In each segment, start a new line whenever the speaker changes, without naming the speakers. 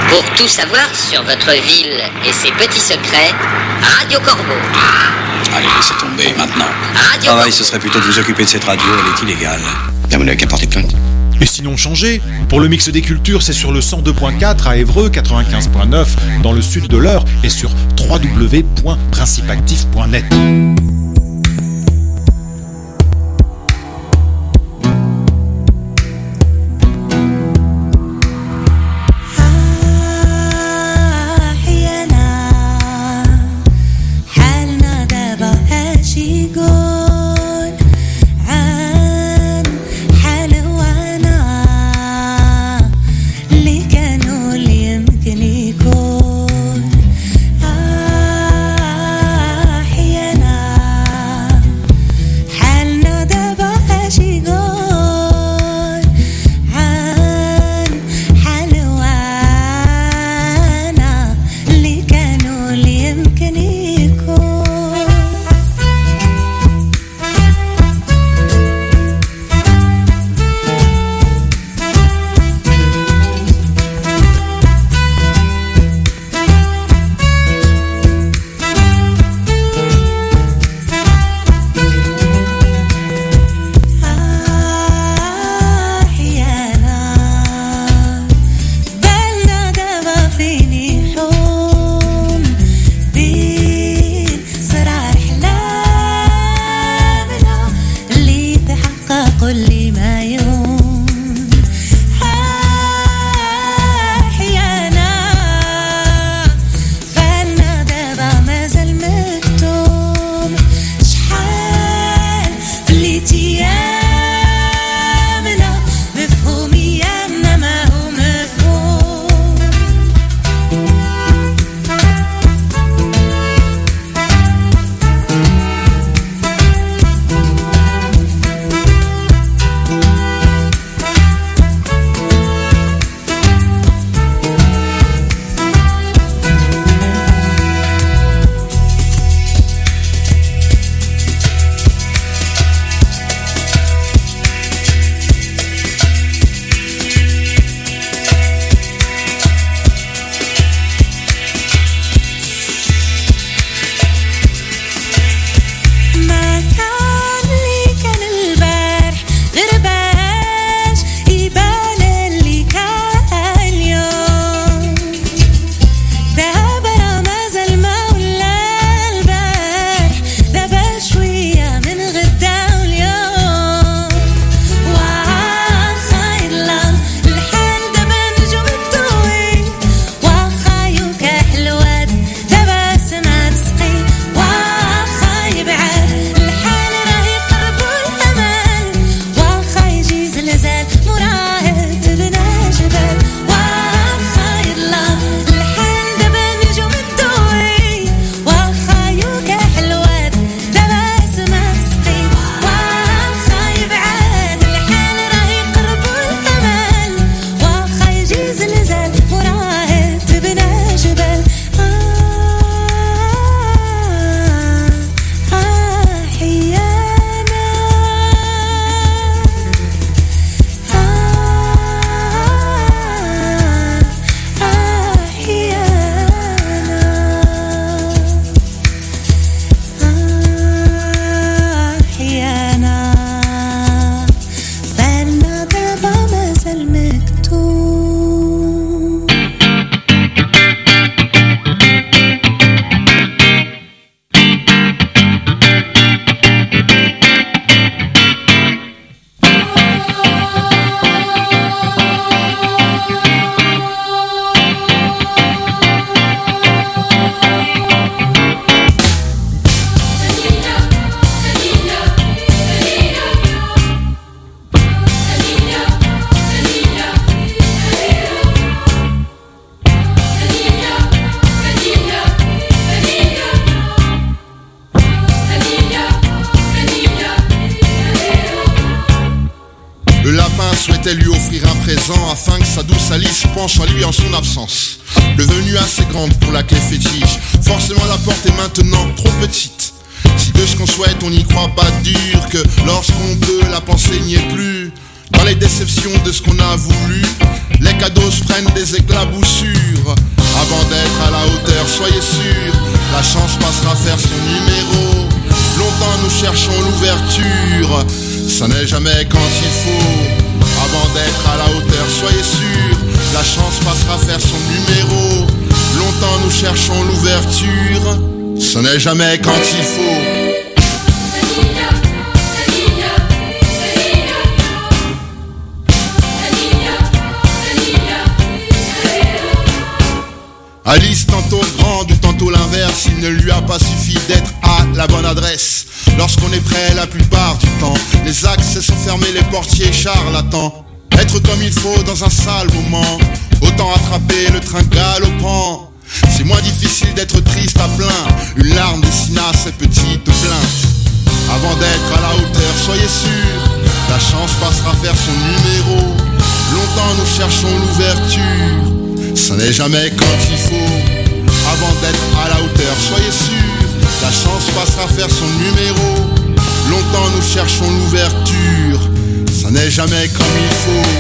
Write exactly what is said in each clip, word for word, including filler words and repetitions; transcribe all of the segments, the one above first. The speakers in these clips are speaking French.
Pour tout savoir sur votre ville et ses petits secrets, Radio Corbeau.
Allez, laissez tomber maintenant.
Radio
Travail, ce serait plutôt de vous occuper de cette radio, elle est illégale. Là, vous n'avez qu'à porter plainte.
Et sinon changez. Pour le mix des cultures, c'est sur le cent deux point quatre à Évreux, quatre-vingt-quinze point neuf dans le sud de l'Eure et sur w w w point principe actif point net.
Lui offrir un présent afin que sa douce Alice penche à lui en son absence. Devenue assez grande pour la clé fétiche, forcément la porte est maintenant trop petite. Si de ce qu'on souhaite on n'y croit pas dur, que lorsqu'on peut la pensée n'y est plus. Dans les déceptions de ce qu'on a voulu, les cadeaux se prennent des éclaboussures. soyez sûrs, la chance passera faire son numéro. Longtemps nous cherchons l'ouverture, ça n'est jamais quand il faut. Avant d'être à la hauteur, soyez sûrs, la chance passera faire son numéro. Longtemps nous cherchons l'ouverture, ce n'est jamais quand il faut. Alice tantôt grande ou tantôt l'inverse, il ne lui a pas suffi d'être à la bonne adresse. Lorsqu'on est prêt la plupart du temps, les axes sont fermés, les portiers charlatans. Être comme il faut dans un sale moment, autant attraper le train galopant. C'est moins difficile d'être triste à plein, une larme dessina ses petites plaintes. Avant d'être à la hauteur, soyez sûrs, la chance passera faire son numéro. Longtemps nous cherchons l'ouverture, ça n'est jamais quand il faut. Avant d'être à la hauteur, soyez sûrs, la chance passera faire son numéro. Longtemps nous cherchons l'ouverture, ça n'est jamais comme il faut.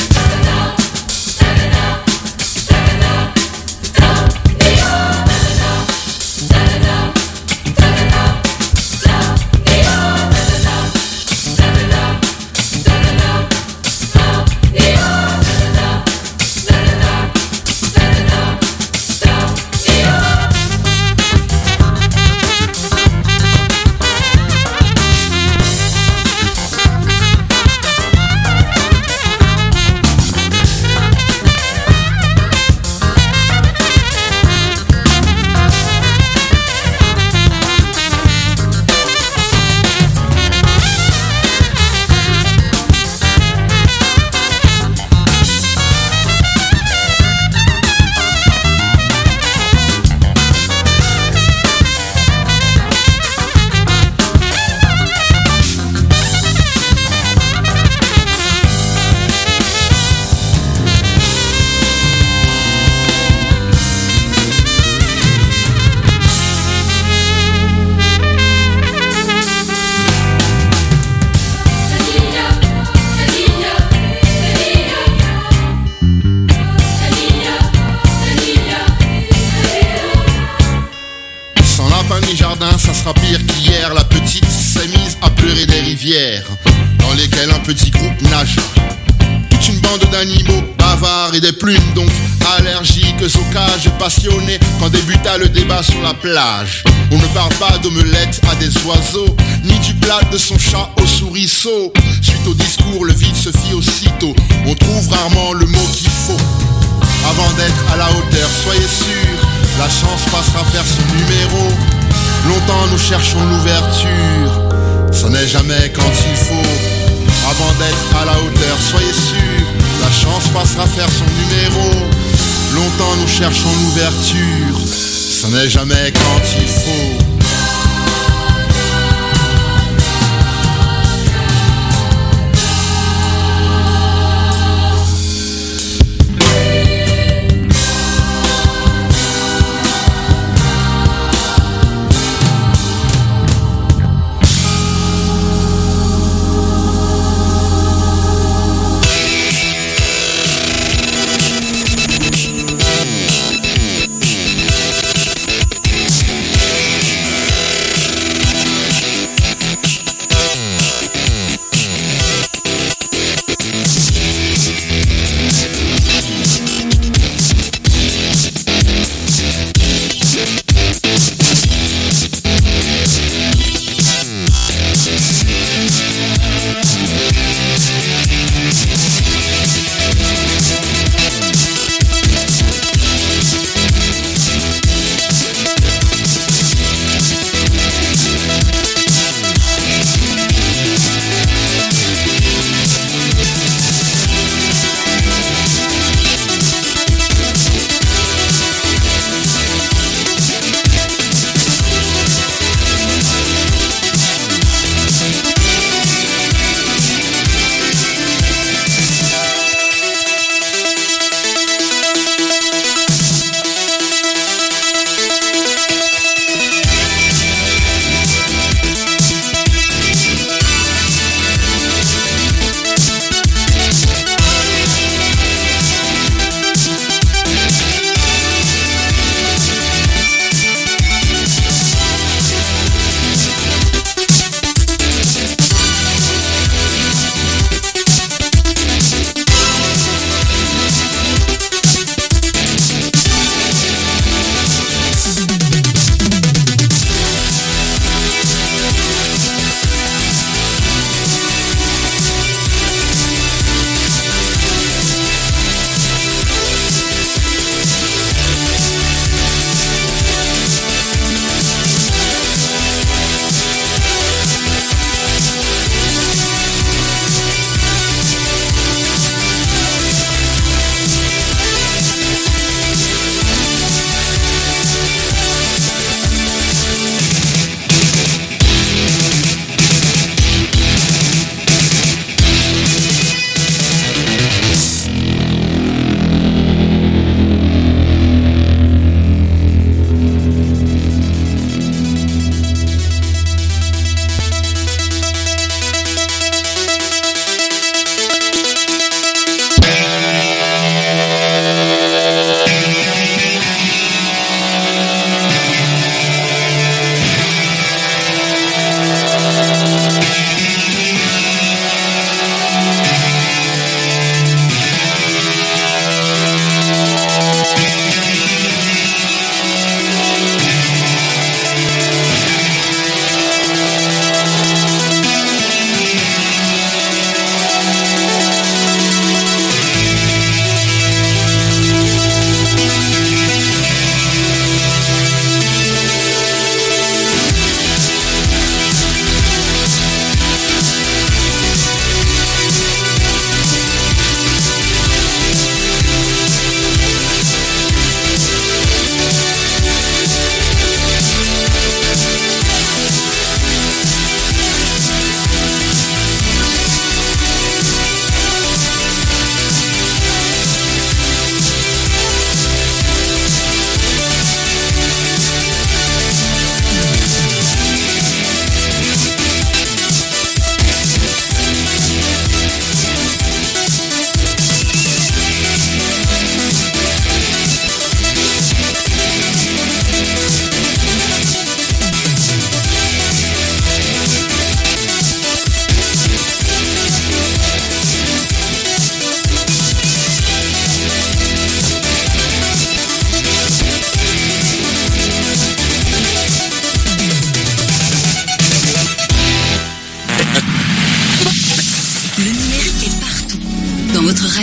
Dans lesquels un petit groupe nage. Toute une bande d'animaux bavards et des plumes donc allergiques aux cages, passionnés quand débuta le débat sur la plage. On ne parle pas d'omelette à des oiseaux, ni du plat de son chat au souriceau. Suite au discours, le vide se fit aussitôt. On trouve rarement le mot qu'il faut. Avant d'être à la hauteur, soyez sûrs, la chance passera faire son numéro. Longtemps nous cherchons l'ouverture, ça n'est jamais quand il faut. Avant d'être à la hauteur, soyez sûrs, la chance passera faire son numéro. Longtemps nous cherchons l'ouverture, ça n'est jamais quand il faut.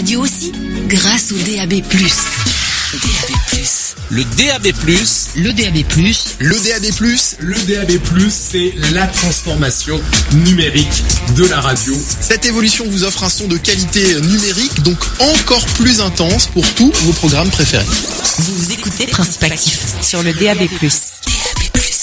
radio aussi, grâce au D A B plus. D A B plus.
Le D A B plus.
Le D A B plus.
Le D A B plus.
Le D A B plus, c'est la transformation numérique de la radio.
Cette évolution vous offre un son de qualité numérique, donc encore plus intense pour tous vos programmes préférés.
Vous écoutez Principe Actif sur le D A B plus. D A B plus.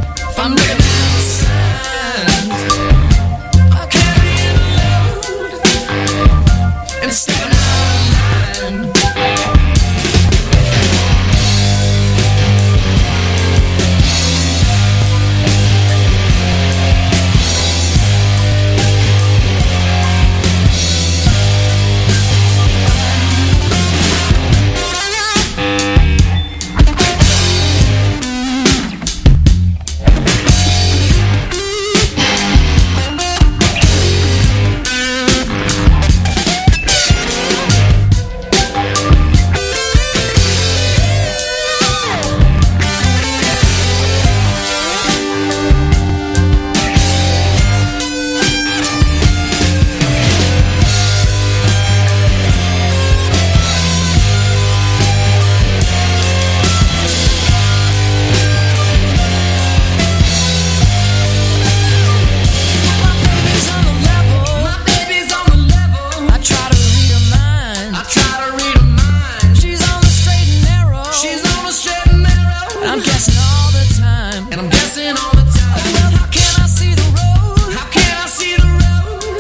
I'm looking at the signs. I carry the load.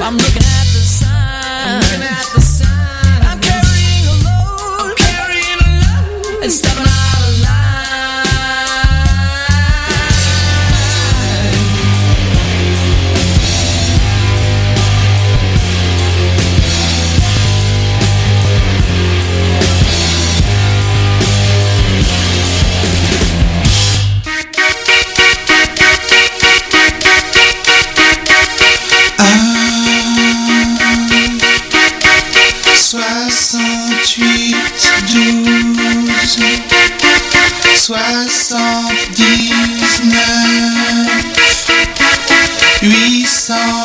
I'm looking at the sign. Looking at the sign. I'm carrying a load. I'm carrying a load. And stepping out of line.
soixante-huit douze soixante-dix-neuf huit cent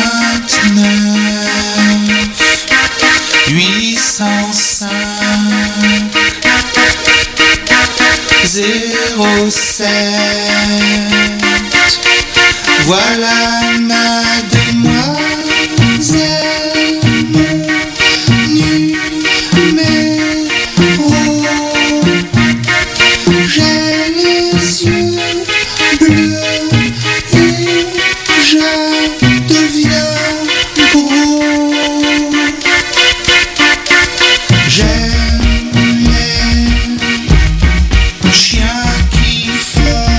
vingt-neuf huit cent cinq zéro sept. Voilà ma demoiselle, mon numéro. J'ai les yeux bleus et je deviens gros. J'aime les chiens qui font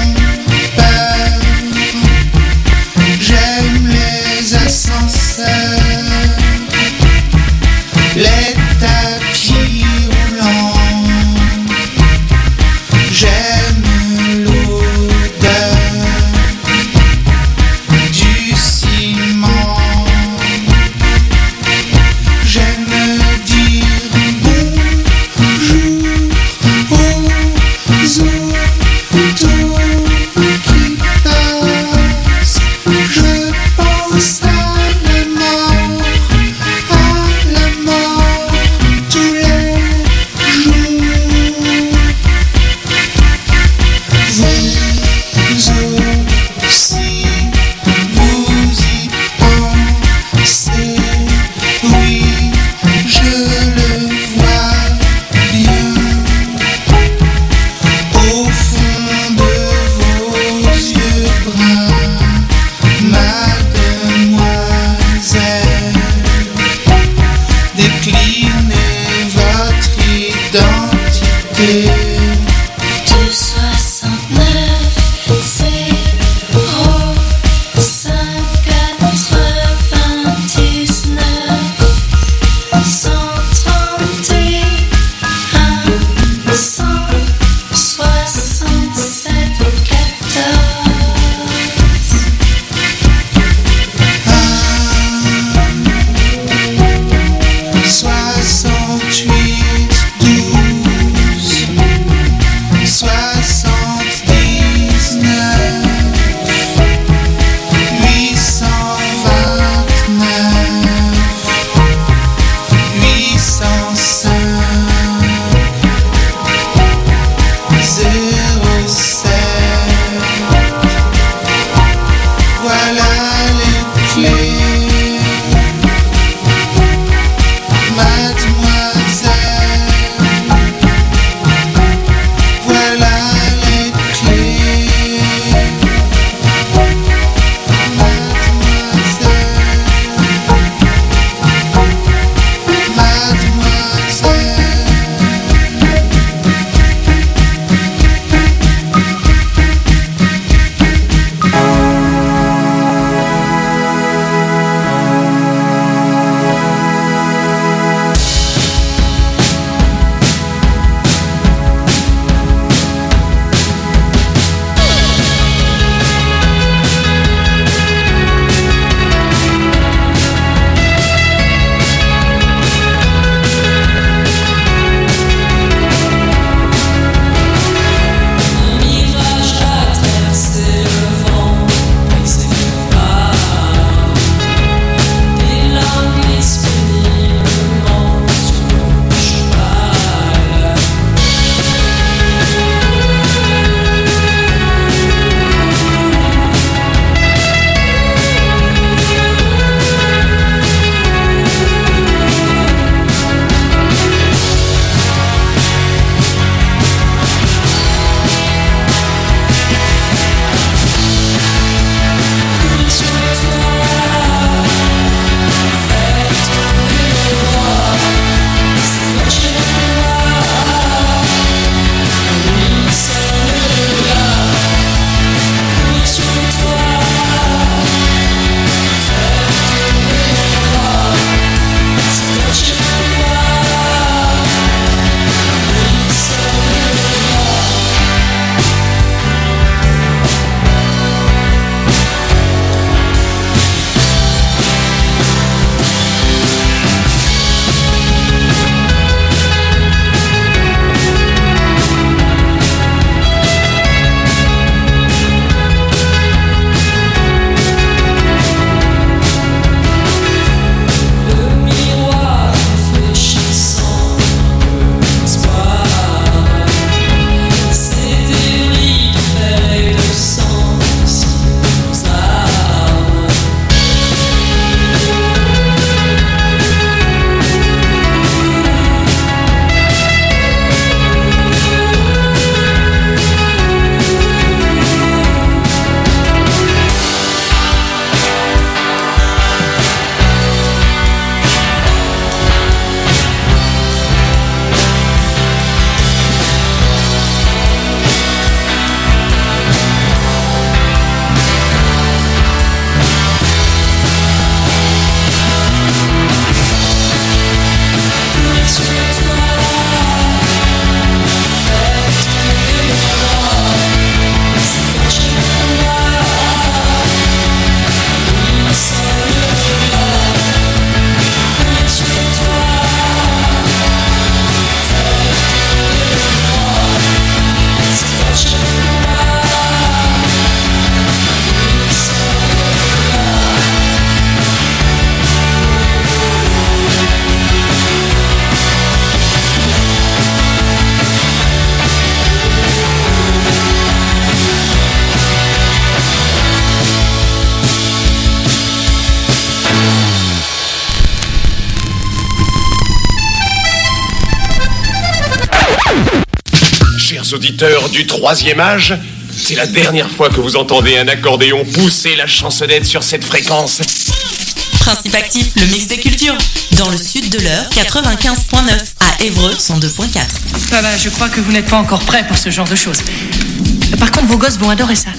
chers auditeurs du troisième âge, c'est la dernière fois que vous entendez un accordéon pousser la chansonnette sur cette fréquence.
Principe Actif, le mix des cultures. Dans le sud de l'Eure, quatre-vingt-quinze virgule neuf. À Évreux, cent deux virgule quatre.
Voilà, je crois que vous n'êtes pas encore prêts pour ce genre de choses. Par contre, vos gosses vont adorer ça.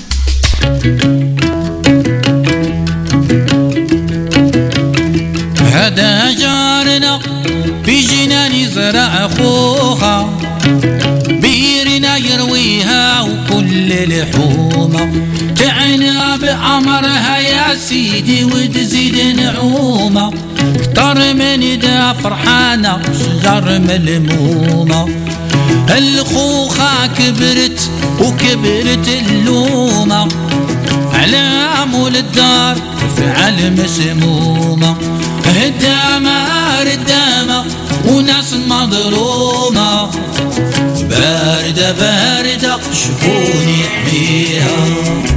هذا جارنا في جنان زرع خوخا بيرنا يرويها وكل لحومة تعنا بأمرها يا سيدي وتزيد نعومة كتر من دا فرحانة شجر ملمومة الخوخة كبرت وكبرت اللومة على مول الدار فعل مسمومة هدامة ردامة وناس مظلومة باردة باردة شكون يحميها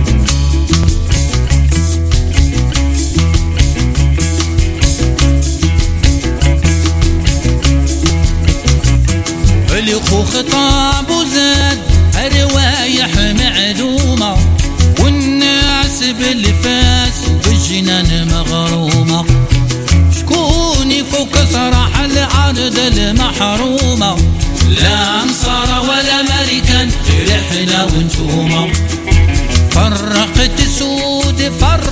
الخوخ طاب وزاد روايح معدومة والناس بالفاس بالجنان مغرومة شكون فوق صراح العرض المحرومة لا انصار ولا امريكان رحنا وانتوما فرقت سود فرق